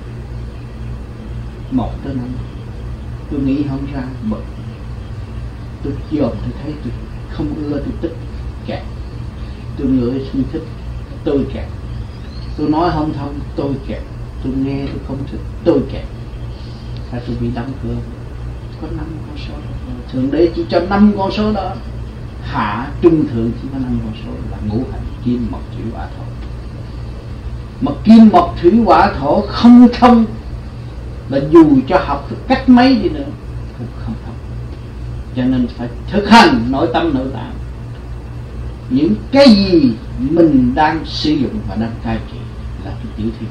Một tới năm. Tôi nghĩ không ra bực. Tôi dòm tôi thấy tôi không ưa, tôi tức kẹt. Tôi ngửi không thích, tôi kẹt. Tôi nói không thông, tôi kẹt. Tôi nghe tôi không thích, tôi kẹt. Và tôi bị đóng cửa. Có năm con số đó. Thượng đế chỉ cho năm con số đó. Hạ trung thượng chỉ có năm con số là ngũ hành kim mộc thủy hỏa thổ. Mà kim mộc thủy hỏa thổ không thông là dù cho học cách mấy đi nữa cũng không thông. Cho nên phải thực hành nội tâm nội tạng. Những cái gì mình đang sử dụng và đang cai trị là cái tiểu thiên.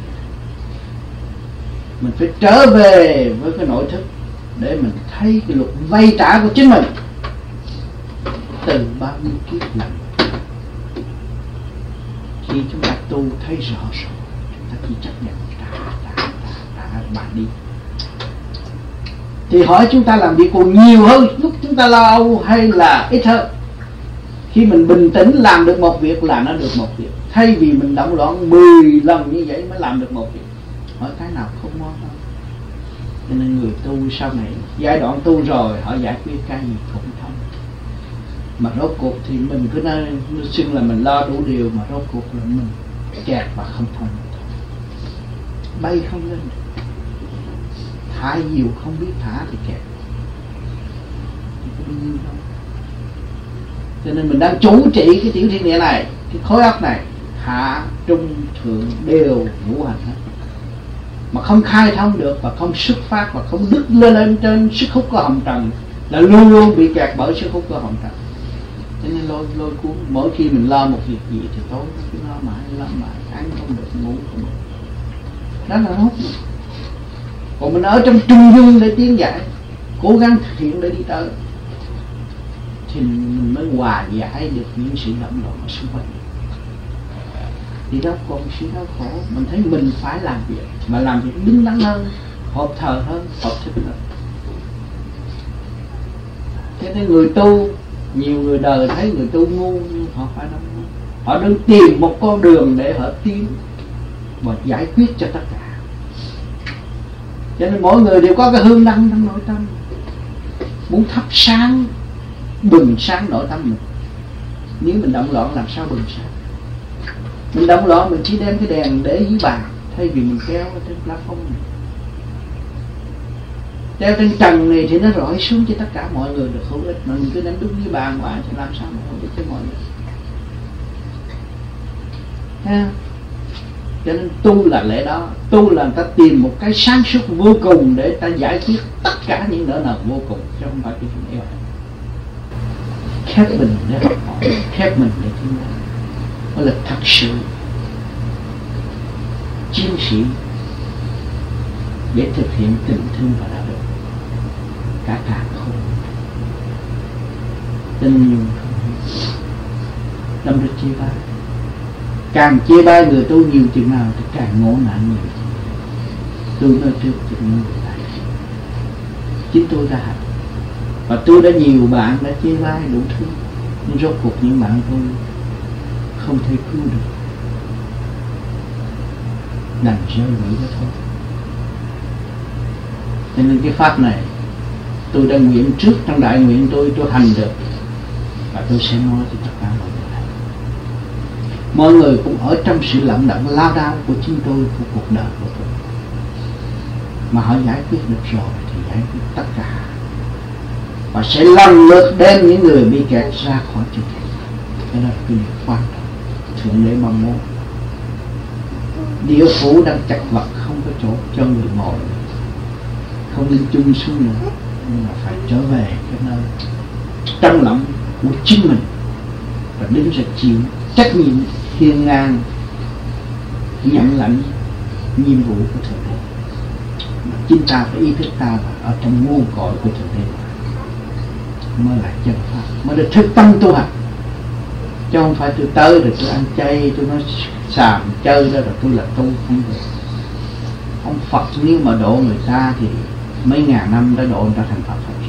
Mình phải trở về với cái nội thức để mình thấy cái luật vay trả của chính mình từ bao nhiêu kiếp lần. Khi chúng ta tu thấy rõ rồi, chúng ta chỉ chấp nhận trả, trả, trả, trả bạn đi. Thì hỏi chúng ta làm việc còn nhiều hơn lúc chúng ta lâu hay là ít hơn? Khi mình bình tĩnh làm được một việc là nó được một việc. Thay vì mình động loạn mười lần như vậy mới làm được một việc. Hỏi cái nào không ngon hơn? Cho nên người tu sau này giai đoạn tu rồi họ giải quyết cái gì cũng thông. Mà rốt cuộc thì mình cứ nói xưng là mình lo đủ điều, mà rốt cuộc là mình kẹt và không thông. Bay không lên được. Thả nhiều không biết thả thì kẹt. Thì có đâu. Cho nên mình đang chủ trị cái tiểu thiên địa này, cái khối óc này, hạ trung thượng đều ngũ hành hết. Mà không khai thông được và không xuất phát và không đứt lên lên trên sức hút của hồng trần là luôn luôn bị kẹt bởi sức hút của hồng trần. Cho nên lôi lôi cuốn. Mỗi khi mình lo một việc gì thì tối cứ lo mãi, lo mãi, ăn không được, ngủ không được. Đó là hút. Còn mình ở trong trung dung để tiến giải, cố gắng thực hiện để đi tới, thì mình mới hòa giải được những sự động loạn ở xung quanh. Thì đó còn sự đau khổ. Mình thấy mình phải làm việc, mà làm việc đứng đắn hơn, hợp thờ hơn, hợp thích hơn. Thế nên người tu, nhiều người đời thấy người tu ngu, nhưng họ phải đâu ngu. Họ đang tìm một con đường để họ tiến và giải quyết cho tất cả. Cho nên mỗi người đều có cái hương đăng trong nội tâm, muốn thắp sáng, bừng sáng nội tâm mình. Nếu mình động loạn làm sao bừng sáng? Mình động loạn mình chỉ đem cái đèn để dưới bàn, thay vì mình treo ở trên plafond này. Treo trên trần này thì nó rọi xuống cho tất cả mọi người được hữu ích, mà mình cứ đem đúng dưới bàn hoài thì làm sao mà hữu ích cho mọi người. Ha? Cho nên tu là lẽ đó. Tu là người ta tìm một cái sáng suốt vô cùng để ta giải quyết tất cả những nỗi nợ vô cùng, chứ không phải cái chuyện eo. Khép mình để học hỏi, khép mình để tiến hóa, đó là thật sự chiến sĩ để thực hiện tình thương và đạo đức cả cả không. Tình nhiều không đâm ra chia bai. Càng chia bai người tu nhiều chừng nào thì càng ngộ nạn nhiều. Tôi nói trước cho những người này, chính tôi đã học và tôi đã nhiều bạn đã chia bai đủ thứ, nhưng rốt cuộc những bạn tôi không thể cứu được, đành rơi nghĩ đó thôi. Cho nên cái pháp này tôi đã nguyện trước trong đại nguyện tôi tôi hành được, và tôi sẽ nói cho tất cả mọi người. Mọi người cũng ở trong sự lận đận lao đao của chính tôi, của cuộc đời của tôi, mà họ giải quyết được rồi thì giải quyết tất cả, và sẽ lần lượt đem những người bị kẹt ra khỏi trường kẹt. Đó là cái điều quan trọng Thượng Đế mong muốn. Địa phủ đang chặt vật, không có chỗ cho người ngồi, không nên chung xuống nữa, nhưng mà phải trở về cái nơi trong lòng của chính mình và đứng ra chịu trách nhiệm hiên ngang, nhận lãnh nhiệm vụ của Thượng Đế. Mà chính ta phải ý thức ta ở trong nguồn cội của Thượng Đế. mới là chân pháp, mới được thực tâm tu hành. Chứ không phải tôi tới rồi tôi ăn chay, tôi nói xàm chơi đó rồi tôi là tu, không được. Ông Phật nếu mà độ người ta thì mấy ngàn năm đã độ người ta thành Phật rồi.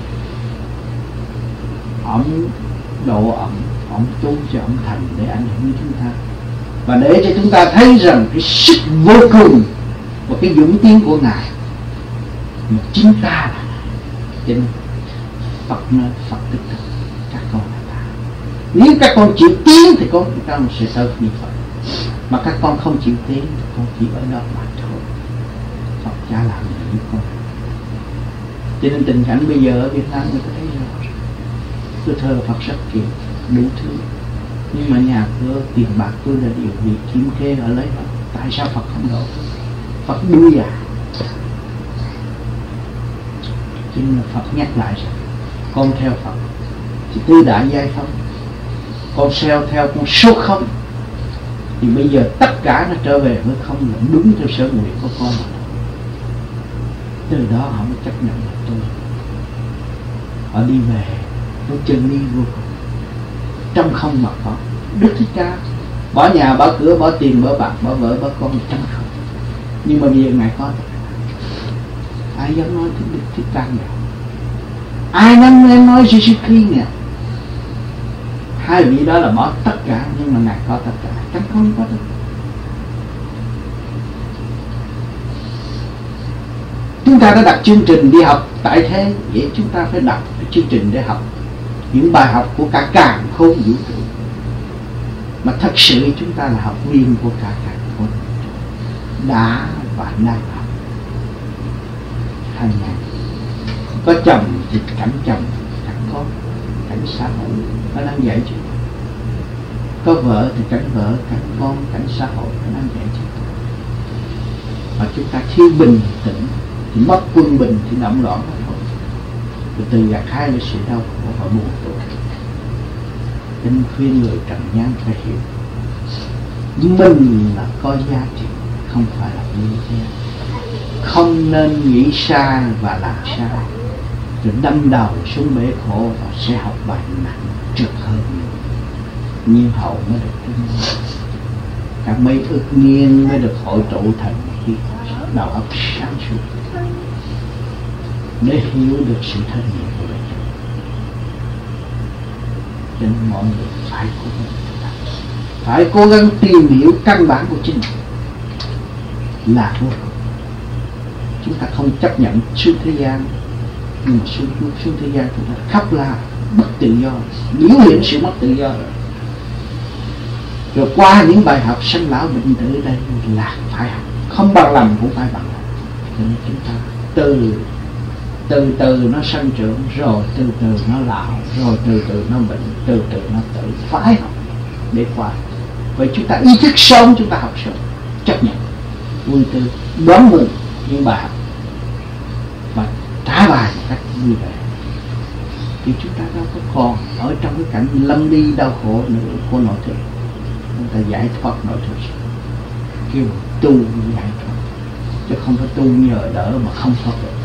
Ông độ ông, ông tu cho ông thành để ảnh hưởng chúng ta, và để cho chúng ta thấy rằng cái sức vô cùng và cái dũng tiến của Ngài mà chính ta là cho nên Phật nói Phật tức thực các con là ta. Nếu các con chịu tiến thì con các con sẽ tới như Phật, mà các con không chịu tiến thì con chỉ ở đó mà thôi. Phật cha làm gì với con. Cho nên tình cảnh bây giờ ở Việt Nam người ta thấy rõ, tôi thờ Phật rất kỹ, đủ thứ, nhưng mà nhà cửa tiền bạc tôi là điều gì kiếm khê ở lấy Phật. Tại sao Phật không độ? Phật đuôi à? Cho nên là Phật nhắc lại rằng con theo Phật thì tư đại giai không, con theo theo con số không, thì bây giờ tất cả nó trở về với không, là đúng theo sở nguyện của con. Từ đó họ mới chấp nhận là tôi. Họ đi về với chân lý vô cùng, trong không mà có. Đức Thích Ca bỏ nhà, bỏ cửa, bỏ tiền, bỏ bạc, bỏ vợ, bỏ con trong không. Nhưng mà bây giờ Ngài có tất cả. Ai dám nóiถึงĐức Thích Ca nào? Ai dám em nói Jesus Christ nè? Hai vị đó là bỏ tất cả, nhưng mà Ngài có tất cả. Chẳng không có tất cả. Chúng ta đã đặt chương trình đi học tại thế, vậy chúng ta phải đặt cái chương trình để học những bài học của cả càn khôn vũ trụ. Mà thật sự chúng ta là học viên của cả càn khôn vũ trụ, đã và đang học hàng ngày. Có chồng thì cảnh chồng, cảnh con, cảnh xã hội nó đang dạy chúng ta. Có vợ thì cảnh vợ, cảnh con, cảnh xã hội nó đang dạy chúng ta. Và chúng ta khi bình tĩnh thì mất quân bình thì động loạn thôi. Rồi từ gạt hai là sự đau khổ và buồn tủi. Nên khuyên người trần gian phải hiểu mình là có giá trị, không phải là như thế. Không nên nghĩ sai và làm sai, rồi đâm đầu xuống bể khổ và sẽ học bài nặng trượt hơn. Nhiên hậu mới được trinh, cả mấy ức nhiên mới được hội tụ thành khi đầu óc sáng suốt để hiểu được sự thân nhiệm của mình. Cho nên mọi người phải cố gắng, phải cố gắng tìm hiểu căn bản của chính mình là vô cùng. Chúng ta không chấp nhận xuống thế gian, nhưng mà xuống, xuống thế gian chúng ta khóc la bất tự do, biểu hiện sự mất tự do. Rồi qua những bài học sanh lão bệnh tử đây là phải học, không bằng lòng cũng phải bằng lòng. Cho nên chúng ta từ từ từ nó sanh trưởng, rồi từ từ nó lão, rồi từ từ nó bệnh, từ từ nó tử. Phải học để qua. Vậy chúng ta ý thức sớm, chúng ta học sớm, chấp nhận, vui tươi, đón mừng những bài học và trả bài một cách vui vẻ, thì chúng ta đâu có còn ở trong cái cảnh lâm đi đau khổ nữa của nội thức. Chúng ta giải thoát nội thức, kêu tu giải thoát, chứ không phải tu nhờ đỡ mà không thoát được.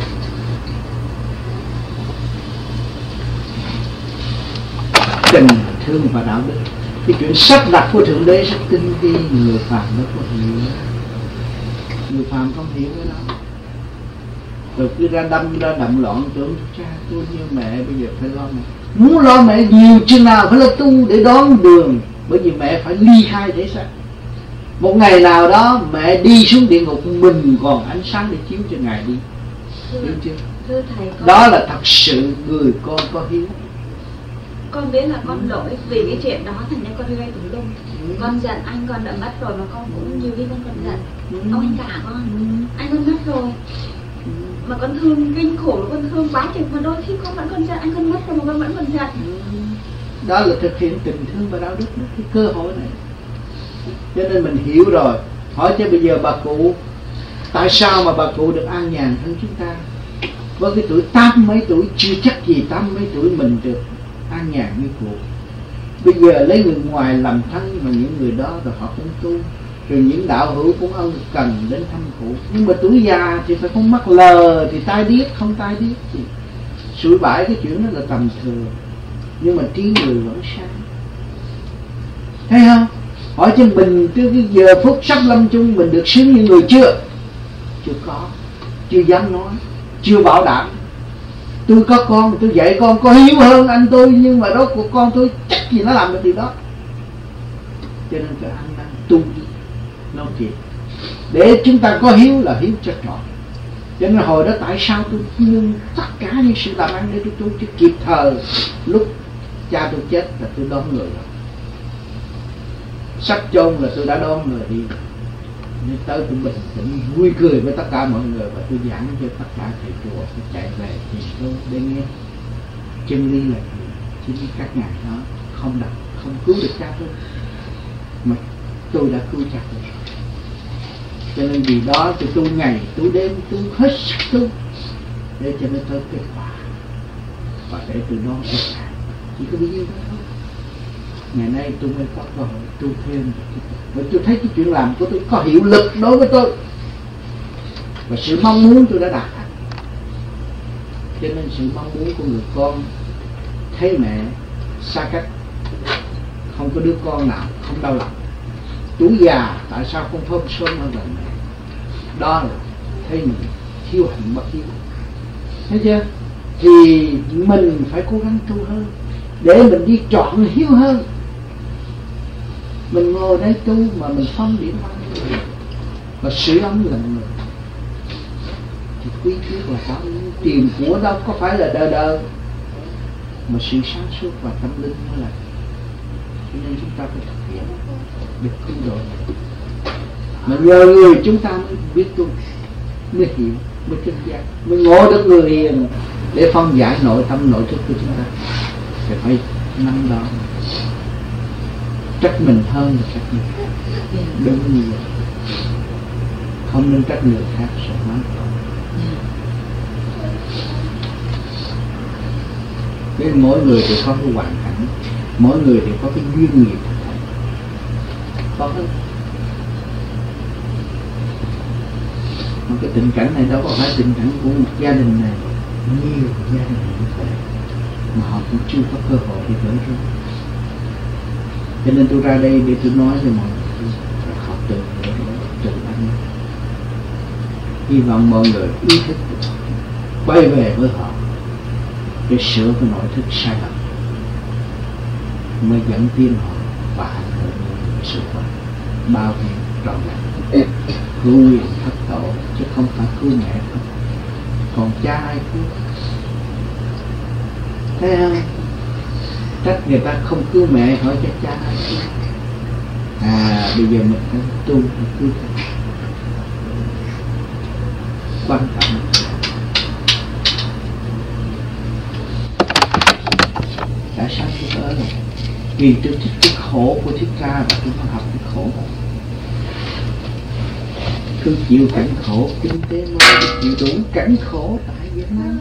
Tình thương và đạo đức, cái chuyện sắp đặt của Thượng Đế rất tinh vi, người phàm nó có hiểu, người phàm không hiểu cái đó. Rồi cứ ra đâm ra đậm loạn tưởng cha tôi như mẹ bây giờ phải lo mẹ, muốn lo mẹ nhiều chừng nào phải là tu để đón đường, bởi vì mẹ phải ly khai thể xác. Một ngày nào đó mẹ đi xuống địa ngục, mình còn ánh sáng để chiếu cho ngài đi, hiểu chưa? Thưa thầy, con... đó là thật sự người con có hiếu. Con biết là con lỗi vì cái chuyện đó, thành ra con gây tùm lum. Ừ. Con giận anh, con đã mất rồi mà con cũng nhiều khi con còn giận. Ừ. Ông anh cả con, ừ. anh con mất rồi. Ừ. Mà con thương kinh khổ, con thương quá chừng, mà đôi khi con vẫn còn giận, anh con mất rồi mà con vẫn còn giận. Ừ. Đó là thực hiện tình thương và đạo đức, đó, cái cơ hội này. Cho nên mình hiểu rồi. Hỏi chứ bây giờ bà cụ, tại sao mà bà cụ được an nhàn hơn chúng ta? Với cái tuổi tám mấy tuổi, chưa chắc gì tám mấy tuổi mình được an nhàn như cụ. Bây giờ lấy người ngoài làm thân, mà những người đó rồi họ cũng tu, rồi những đạo hữu cũng ân cần đến thăm cụ. Nhưng mà tuổi già thì phải không mắc lờ, thì tai điếc không tai điếc gì. Sủi bãi cái chuyện đó là tầm thường. nhưng mà trí người vẫn sai. Thấy không? Hỏi cho mình từ cái giờ phút sắp lâm chung mình được sướng như người chưa? Chưa có, chưa dám nói, chưa bảo đảm. Tôi có con, tôi dạy con có hiếu hơn anh tôi, nhưng mà đó của con tôi chắc gì nó làm được điều đó. Cho nên phải ăn năn tu nói chuyện để chúng ta có hiếu là hiếu cho trọn. Cho nên hồi đó tại sao tôi ngưng tất cả những sự làm ăn để tôi tu, chứ kịp thời lúc cha tôi chết là tôi đón người rồi, sắp chôn là tôi đã đón người đi, nên tới tôi bình tĩnh vui cười với tất cả mọi người và tôi giảng cho tất cả thầy chùa tôi chạy về thì tôi để nghe chân lý là chỉ các ngài đó không đặt không cứu được cha tôi mà tôi đã cứu cha tôi. Cho nên vì đó tôi tu ngày tu đêm tu hết sức tu để cho nó tới kết quả và để tôi đón tất cả. Chỉ có bao nhiêu đó thôi. Ngày nay tôi mới có cơ hội tu thêm, bởi tôi thấy cái chuyện làm của tôi có hiệu lực đối với tôi và sự mong muốn tôi đã đạt thành. Cho nên sự mong muốn của người con thấy mẹ xa cách, không có đứa con nào không đau lòng. Tuổi già tại sao không thơm sớm hơn lần mẹ? Đó là thấy mình thiếu hạnh bất hiếu. Thấy chưa? Thì mình phải cố gắng tu hơn để mình đi chọn hiếu hơn. Mình ngồi đây tu mà mình phân điểm ăn và sửa ấm lần người thì quý thiết là có tiền của đâu có phải là đờ đờ, mà sự sáng suốt và tâm linh mới là. Cho nên chúng ta phải thực hiện được cứu độ. Mà nhờ người chúng ta mới biết tu, mới hiểu, mới thức giác, mới ngộ được người hiền để phân giải nội tâm nội thức của chúng ta. Thì phải nắm đó, trách mình hơn là trách mình. Đúng như vậy, không nên trách người khác sợ mắng. Nên mỗi người thì có cái hoàn cảnh, mỗi người thì có cái duyên nghiệp, có hết. Mà cái tình cảnh này đâu có phải tình cảnh của một gia đình này, nhiều gia đình như vậy mà họ cũng chưa có cơ hội để gỡ ra. Cho nên tôi ra đây để tôi nói cho mọi người họ tự để tự ăn. Hy vọng mọi người ý thức quay về với họ để sửa cái nội thức sai lầm mới dẫn tiến họ và ảnh hưởng đến sự vật bao nhiêu trọn vẹn. Cứu quyền thất tổ chứ không phải cứu mẹ không. Còn cha ai cứu? Thấy không? Trách người ta không cứu mẹ, hỏi cho cha ai cứu? À bây giờ mình phải tu để cứu cha. Quan trọng. Tại sao tôi ở đây? Vì tôi thích cái khổ của Thích Ca và tôi muốn học cái khổ. Cứ chịu cảnh khổ kinh tế mới chịu đủ cảnh khổ tại Việt Nam.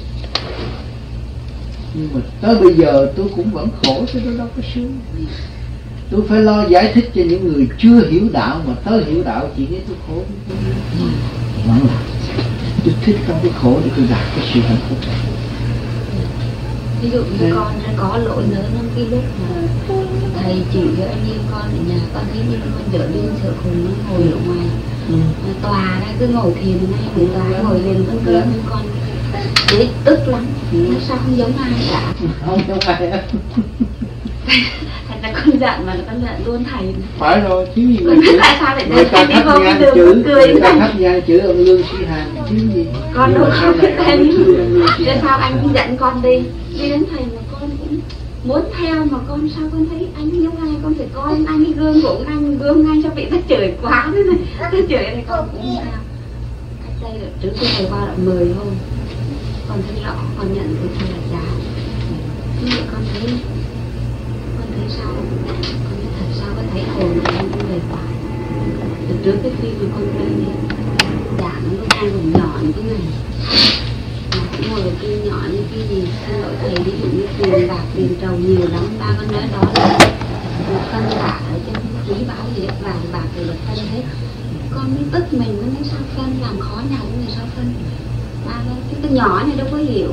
Nhưng mà tới bây giờ tôi cũng vẫn khổ chứ tôi đâu có sướng. Tôi phải lo giải thích cho những người chưa hiểu đạo, mà tới hiểu đạo chỉ nghe tôi khổ. Vẫn là tôi thích trong cái khổ để tôi đạt cái sự hạnh phúc. Ví dụ như Đấy. Con đã có lỗi lớn trong cái lúc mà thầy chỉ cho anh em con ở nhà, con thấy như con dở điên sợ khùng nó ngồi ở ngoài ừ. tòa đây cứ ngồi thiền ngay người tòa ngồi liền con cười với con đấy tức lắm. Ừ. Sao không giống ai cả? Không giống ai hết. Thành ra con giận mà con giận luôn thầy. Phải rồi chứ gì con biết tại sao lại người ta đi vô cái đường chữ, cười người ta thắp nhang chữ ông Lương Sĩ Hàn chứ gì. Con đâu không biết tên. Thế sao anh cũng dẫn con đi đi đến thầy mà con cũng muốn theo, mà con sao con thấy anh giống ai, con phải coi anh cái gương của anh, gương anh sao bị ta chửi quá thế này, ta chửi này con cũng theo. Cách đây là trước khi thầy qua là mười hôm con thấy rõ, con nhận được thầy là già. Nhưng mà con thấy con thấy sao, con thấy thật sao con thấy hồn con cũng về phải. Từ trước cái khi mà con đây này giảng lúc ai còn nhỏ như thế này, ngồi ở kia nhỏ như cái gì, xin lỗi thầy, ví dụ như tiền bạc tiền trầu nhiều lắm, ba con nói đó là một cân bạc ở trên ký báo gì hết, vàng bạc thì là cân hết. Con mới tức mình, nó nói sao cân làm khó nhau người sao cân. Ba nói cái nhỏ này đâu có hiểu,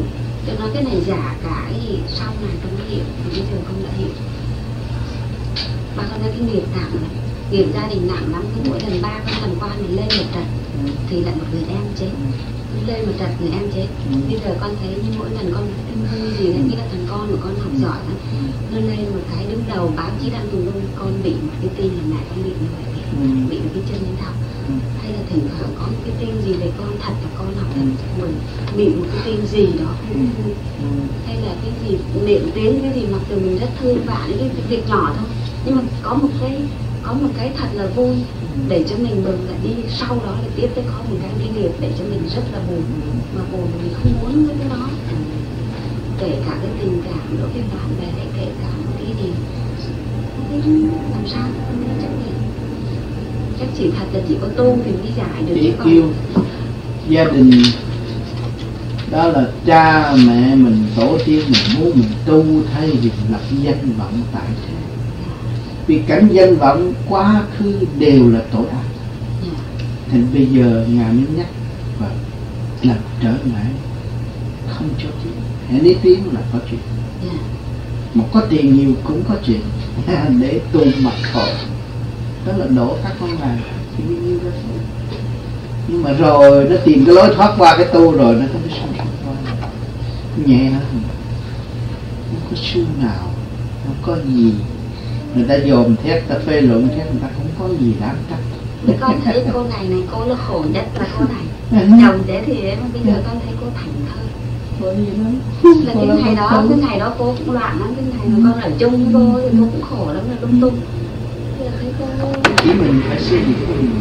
Tôi nói cái này giả cả thì sau này tôi mới hiểu, thì bây giờ con đã hiểu. Ba con nói cái nghiệp nặng này, nghiệp gia đình nặng lắm, cứ mỗi lần ba con thần quan mình lên một trận thì lại một người em chết, lên một trận người em chết. Bây giờ con thấy như mỗi lần con tin vui gì đấy, cái là thằng con của con học giỏi lắm, nó lên một cái đứng đầu báo chí đăng tùm lum, con bị một cái tin là mẹ con bị như vậy, bị một cái chân lên thọc, hay là thỉnh thoảng có một cái tin gì về con thật là con học thật mình bị một cái tin gì đó không vui, hay là cái gì niệm tiếng cái gì mặc dù mình rất thương bạn những cái việc nhỏ thôi, nhưng mà có một cái có một cái thật là vui để cho mình mừng lại đi, sau đó lại tiếp tới có một cái cái nghiệp để cho mình rất là buồn, mà buồn mình không muốn với cái đó, kể cả cái tình cảm đối với bạn bè, kể cả một cái gì làm sao không biết chắc gì, chắc chỉ thật là chỉ có tu thì mới giải được. Chỉ yêu gia đình đó là cha mẹ mình, tổ tiên mình muốn mình tu thay vì lập danh vọng tại thế, vì cảnh danh vọng quá khứ đều là tội ác. Thành bây giờ Ngài mới nhắc và làm trở ngại không cho chuyện, hãy lý tiếng là có chuyện, mà có tiền nhiều cũng có chuyện để tu mặc khổ, đó là đổ các con này thì bao nhiêu đó thôi. Nhưng mà rồi nó tìm cái lối thoát qua cái tu rồi nó có cái sông thoát qua nhẹ hơn, không có xu nào, không có gì người ta dồn thét, ta phê luận thét, người ta không có gì đáng trách. Con thấy cô này này, cô là khổ nhất là cô này, chồng thế thì em bây giờ con thấy cô thành thơ. Bởi vì đó Là cái ngày đó, cái ngày đó cô cũng loạn lắm, cái ngày mà con ở chung với cô thì cô cũng khổ lắm, là lung tung. Bây giờ thấy cô chỉ mình phải xây dựng cái mình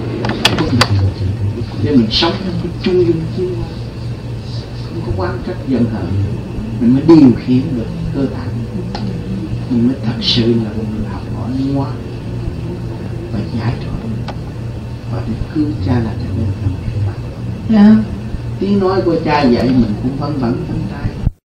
để mình sống trong cái chung dung chiêu, không có quan trách giận hờn, mình mới điều khiển được cơ thể, mình mới thật sự là một người học hỏi ngoan và giải thoát và để cứu cha là trở nên thành cái bạn. Tiếng nói của cha dạy mình cũng vẫn vẫn trong tay,